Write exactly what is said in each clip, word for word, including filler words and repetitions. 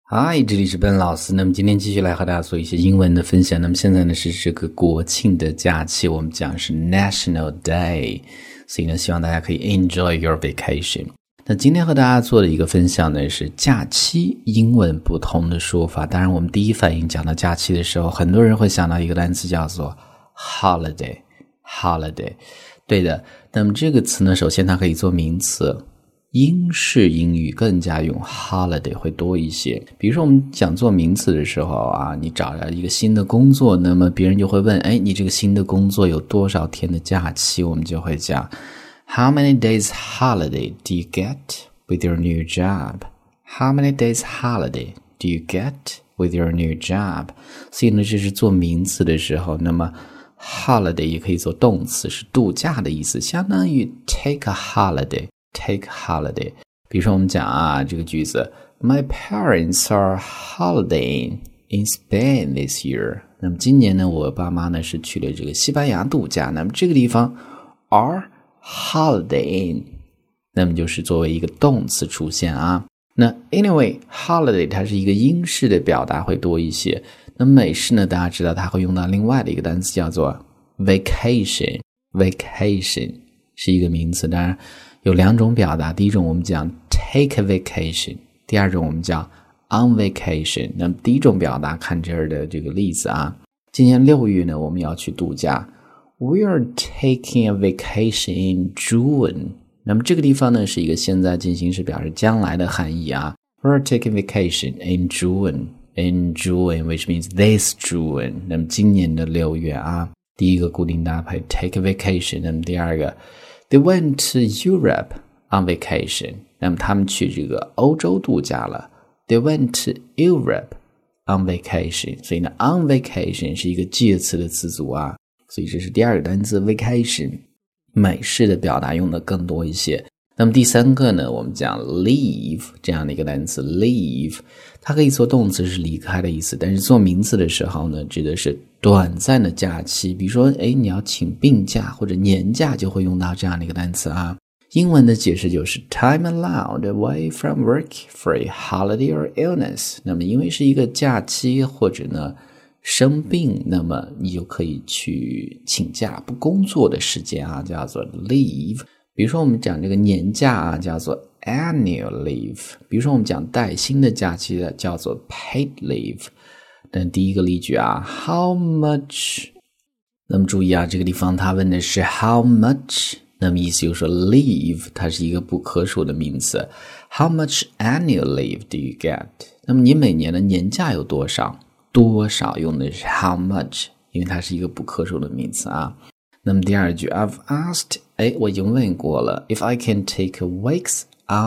嗨，这里是笨老师。那么今天继续来和大家做一些英文的分享。那么现在呢是这个国庆的假期，我们讲的是 National Day， 所以呢希望大家可以 enjoy your vacation。那今天和大家做的一个分享呢是假期英文不同的说法。当然我们第一反应讲到假期的时候，很多人会想到一个单词叫做 holiday holiday。 对的，那么这个词呢首先它可以做名词，英式英语更加用 holiday 会多一些。比如说我们讲做名词的时候啊，你找了一个新的工作，那么别人就会问，哎，你这个新的工作有多少天的假期？我们就会讲 How many days holiday do you get with your new job? How many days holiday do you get with your new job? 所以呢这是做名词的时候，那么holiday 也可以做动词，是度假的意思，相当于 take a holiday take holiday。 比如说我们讲啊这个句子 My parents are holidaying in Spain this year。 那么今年呢我爸妈呢是去了这个西班牙度假，那么这个地方 are holidaying 那么就是作为一个动词出现啊。那 anyway holiday 它是一个英式的表达会多一些，那美式呢大家知道它会用到另外的一个单词叫做 vacation vacation 是一个名词，当然有两种表达，第一种我们讲 take a vacation， 第二种我们讲 on vacation。 那么第一种表达看这儿的这个例子啊，今年六月呢我们要去度假， We are taking a vacation in June。 那么这个地方呢是一个现在进行时表示将来的含义啊， We are taking vacation in June in June which means this June。 那么今年的六月啊，第一个固定搭配 take a vacation， 那么第二个They went to Europe on vacation。 那么他们去这个欧洲度假了。 They went to Europe on vacation。 所以呢 on vacation 是一个介词的词组啊，所以这是第二个单词 vacation， 美式的表达用的更多一些。那么第三个呢我们讲 leave 这样的一个单词 leave， 它可以做动词是离开的意思，但是做名词的时候呢指的是短暂的假期，比如说诶你要请病假或者年假就会用到这样的一个单词啊。英文的解释就是 time allowed away from work for a holiday or illness。 那么因为是一个假期或者呢生病，那么你就可以去请假不工作的时间啊，叫做 leave。比如说我们讲这个年假啊叫做 annual leave， 比如说我们讲带薪的假期的叫做 paid leave。 但第一个例句啊 how much， 那么注意啊这个地方他问的是 how much， 那么意思就是说 leave 它是一个不可数的名词， how much annual leave do you get？ 那么你每年的年假有多少，多少用的是 how much， 因为它是一个不可数的名词啊。那么第二句 I've asked， 哎，我已经问过了 if I can take a week's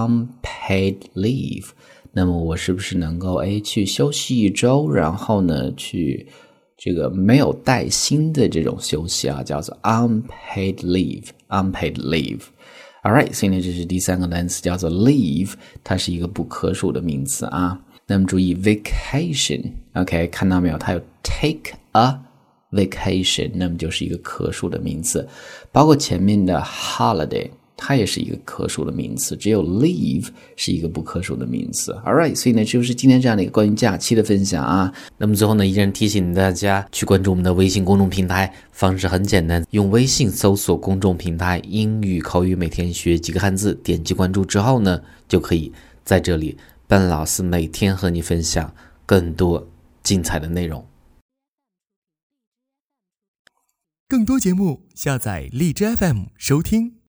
unpaid leave， 那么我是不是能够哎去休息一周，然后呢去这个没有带薪的这种休息啊，叫做 unpaid leave unpaid leave。 Alright， 所以呢这是第三个单词叫做 leave， 它是一个不可数的名词啊。那么注意 vacation OK 看到没有，它有 take a vacation， 那么就是一个可数的名词，包括前面的 holiday 它也是一个可数的名词，只有 leave 是一个不可数的名词。 Alright， 所以呢这就是今天这样的一个关于假期的分享啊。那么最后呢依然提醒大家去关注我们的微信公众平台，方式很简单，用微信搜索公众平台英语口语每天学几个汉字，点击关注之后呢就可以在这里笨老师每天和你分享更多精彩的内容。 更多节目下载荔枝 F M 收听。